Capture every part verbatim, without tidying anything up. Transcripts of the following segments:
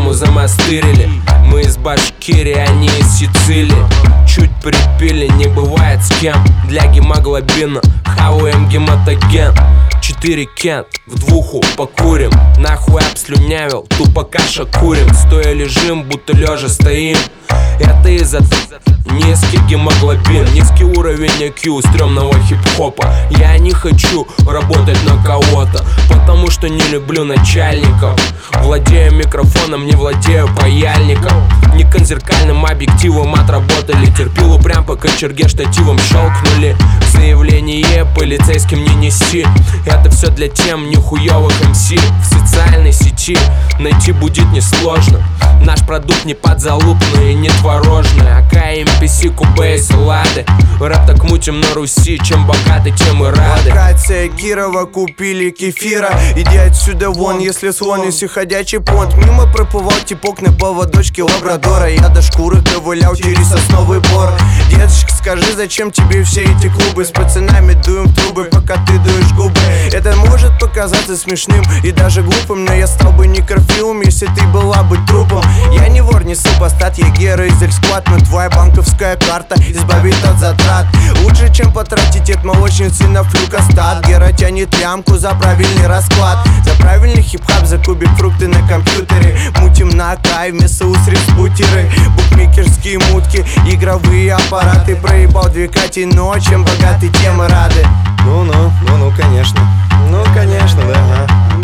тему замастырили. Мы из Башкирии, они из Сицилии. Чуть припили, не бывает с кем. Для гемоглобина хаваем гематоген. Четыре кент, в двуху покурим. Нахуй обслюнявил, тупо каша курим. Стоя лежим, будто лежа стоим. Это из-за низкий гемоглобин, низкий уровень ай кью стрёмного хип-хопа. Я не хочу работать на кого-то, потому что не люблю начальников. Владею микрофоном, не владею паяльником. Не конзеркальным объективом отработали. Терпилу прям по кочерге штативом щелкнули. Заявление полицейским не неси. Это все для тем нихуёвых эм си. В социальной сети найти будет несложно. Наш продукт не подзалупный и не творожный. АК, эм пи си, Кубейс, Лады. Рэп так мутим на Руси. Чем богаты, тем и рады. Локация Кирова, купили кефира. Иди отсюда вон, если слон, если ходячий понт. Мимо проплывал типок на поводочке лабрадора. Я до шкуры ковылял через сосновый бор. Деточка, скажи, зачем тебе все эти клубы? С пацанами дуем в трубы, пока ты дуешь губы. Это может показаться смешным и даже глупым, но я стал бы некрофилом, если ты была бы трупом. Я не вор, не супостат, я гера из эль-сквад. Но твоя банковская карта избавит от затрат. Лучше, чем потратить от молочницы на флюкостат. Гера тянет лямку за правильный расклад. За правильный хип-хап, за кубик фрукты на компьютере. Мутим на АК, вместо устриц бутеры. Букмекерские мутки, игровые аппараты. Проебал две Кати, но чем богаты, тем и рады. Ну-ну, ну-ну, конечно. Ну, конечно, да, ага.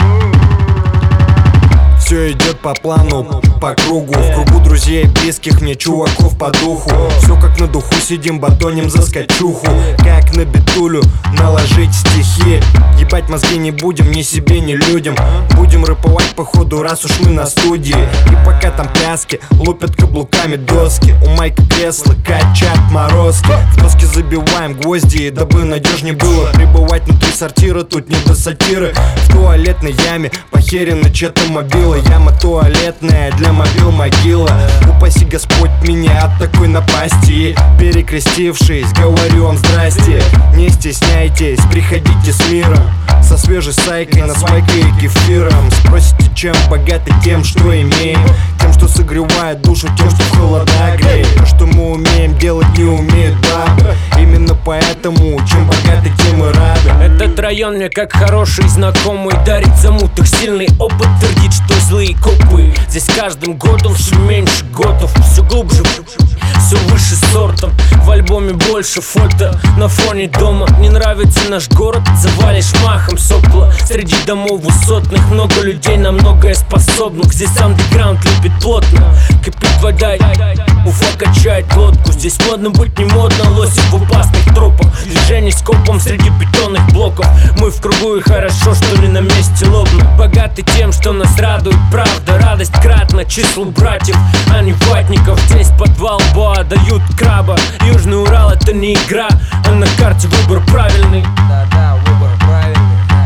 Все идет по плану, по кругу. В кругу друзей, близких мне чуваков по духу. Все как на духу, сидим, батоним за скачуху. Как на битулю наложить стихи. Ебать мозги не будем, ни себе, ни людям. Будем рэповать по ходу, раз уж мы на студии. И пока там пляски, лупят каблуками доски. У майка кресла качат морозки. В доски забиваем гвозди, дабы надежнее было пребывать внутри сортира, тут не до сатиры. В туалетной яме похерено чья-то мобила. Яма туалетная, для мобил могила. Упаси Господь меня от такой напасти. Перекрестившись, говорю вам здрасте. Не стесняйтесь, приходите с миром. Со свежей сайкой, насвайкой и кефиром. Спросите, чем богаты, тем, что имеем. Тем, что согревает душу, тем, что в холода греет. То, что мы умеем делать, не умеют бабы. Именно поэтому, чем богаты, тем и рады. Этот район мне как хороший знакомый дарит замутых сильный опыт. Твердит, что злые копы. Здесь каждым годом все меньше готов. Все глубже, все выше сортом. В альбоме больше фото на фоне дома. Не нравится наш город, завалишь махом сопла. Среди домов высотных много людей на многое способных. Здесь андеграунд любит плотно. Кипит вода, Уфа качает лодку. Здесь модно быть не модно, лосит в опасных тропах. Движение скопом среди бетонных блоков. Мы в кругу и хорошо, что не на месте лобно. Богаты тем, что нас радует правда. Радость кратна числу братьев, а не ватников. Здесь подвал Боа дают краба. Южный Урал это не игра, а на карте выбор правильный. Да-да, выбор правильный.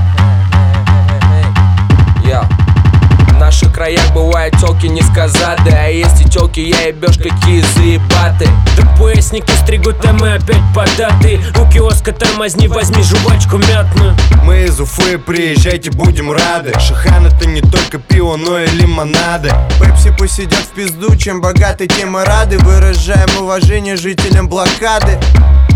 Я В наших краях бывают тёлки низкозады. А есть и тёлки, я ебёшь, какие заебаты. ДПСники стригут, а мы опять податы. У киоска тормозни, возьми жвачку мятную. Мы из Уфы, приезжайте, будем рады. Шихан это не только пиво, но и лимонады. Пепси посидят в пизду, чем богаты, тем и рады. Выражаем уважение жителям блокады.